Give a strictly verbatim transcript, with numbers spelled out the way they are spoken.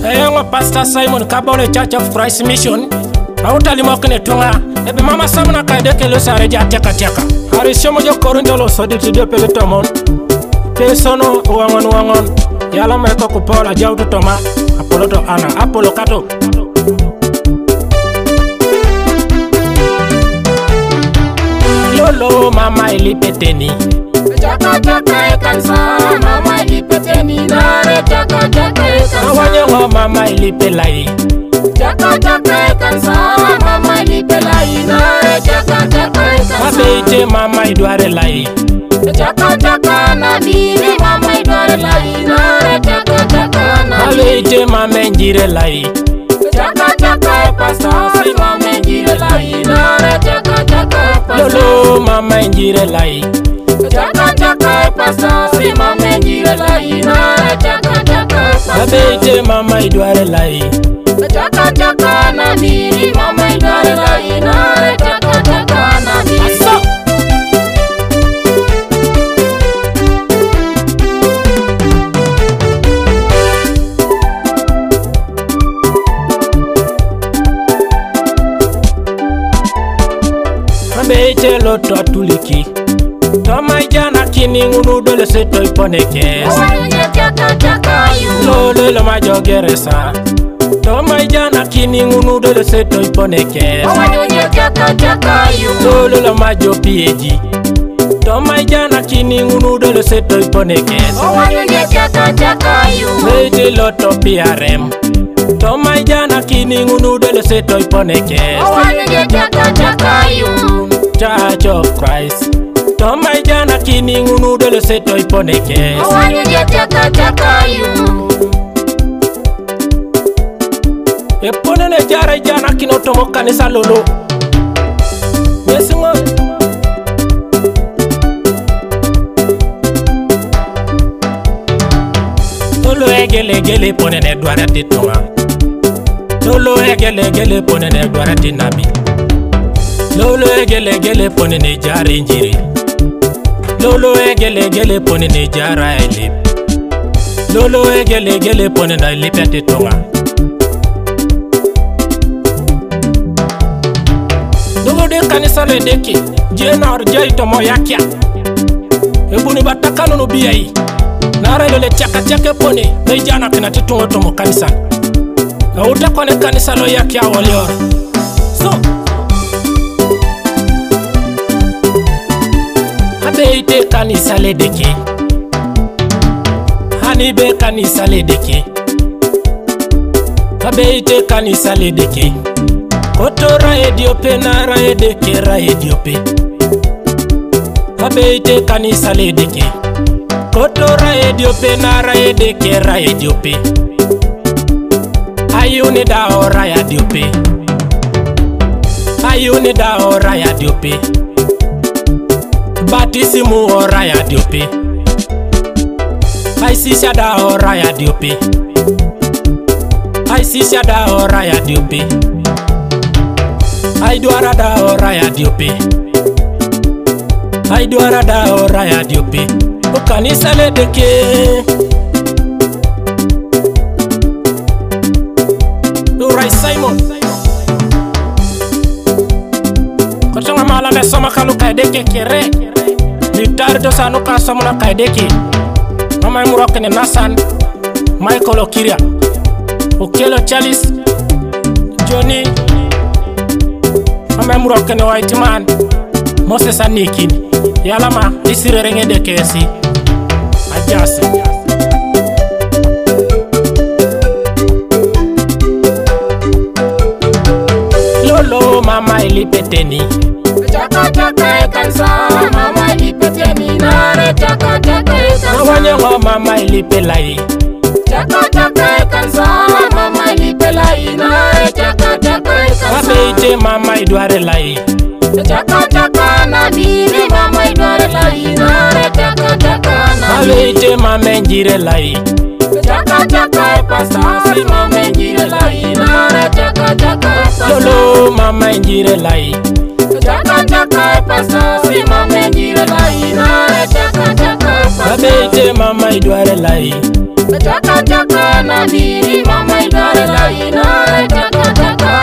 Eyo Pastor Simon Kabole Church of Christ Mission. Auta limokne tunga. Ebe mama samuna kaide ke lo sare ja teka teka. Hari shomo jo korinto lo sodi tidio pele tomon. Pesono wangon wangon. Yala me ko ko pola jawtu toma. Apolo to ana apolo kato. Lolo mama ilipeteni. Chaka chaka kansa mama ilipeteni nare chaka chaka kansa. Awanyo mama ilipelai. Chaka chaka kansa mama ilipelai nare chaka chaka kansa. Abeite mama idware lai. Chaka chaka na biri mama idware lai nare chaka chaka na. Abeite mama njire lai. Chaka chaka pastor si mama njire lai nare chaka chaka. Lolo mama njire lai. Chaka chaka pastor si mama njire lai nare chaka chaka. Abeite mama idware lai. Chaka chaka na biri mama idware lai nare chaka chaka na biri. Abeite loto atuliki. Toma jana kini ngunu dole seto iponeke. Chaka chaka you. Lolo lo majogeresa. Toma jana kini ngunu dole seto iponeke. Chaka chaka you. Lolo lo majo pieji. Toma jana kini ngunu dole seto iponeke. Chaka chaka you. Beite loto piarem. Toma jana kini ngunu dole seto iponeke. Chaka chaka you. Church of Christ. Toma jana kini ngunu dole seto iponeke. Chaka chaka you. Epone ne jara jana kino tomo kanisa lolo. Yesingo. Lolo egele gele pone ne dwara titonga. Lolo egele gele pone ne dwara tinabi. Lolo egele gele pone ne jara injiri. Lolo egele gele pone ne jara elip. Lolo egele gele pone na lipete tonga. Lolo de kanisa le deki. Jena orjai tomo yakia. Ebuni batakano no biyai. Nara lele chaka chaka pone. Nejana kina titungo tomo kanisa. Na utakone kanisa lo yakia walior. So Abeite kanisa le deki. Hanibe kanisa le deki. Abeite kanisa le deki. Kotora ediope nara edeke ra ediope. Abeite kanisa le deki. Kotora ediope nara edeke ra ediope. Ayuni da ora ya diope. Ayuni da ora ya diope. Batisimu ora ya diope. Aisisha da ora ya diope. Aisisha da ora ya diope. Aiduara da ora ya diope. Aiduara da ora ya diope. O kanisa le deke. Urai Simon. Kotonga mala ne soma kalu kaideke kere. Litar do sanu ka somona kaideke. Mama muroke ne Nasan. Michael Okiria. Okelo Chalice. Johnny. Mama muroke ne White Man. Moses Anikin. Yalama isire renge de kesi. Ajase. Lolo mama ilipeteni. Chaka chaka kansa mama ilipeteni nare chaka chaka kansa. Awanyo mama ilipelai. Chaka chaka kansa mama ilipelai nare chaka chaka kansa. Abeite mama idware lai. Chaka chaka na biri mama idware lai nare chaka chaka na. Abeite mama njire lai. Chaka chaka pastor si mama njire lai nare chaka chaka. Lolo mama njire lai. Taka taka pesa si mama njire lai na taka taka pesa. Babeite mama idware lai. Taka taka na miri mama idware lai na taka taka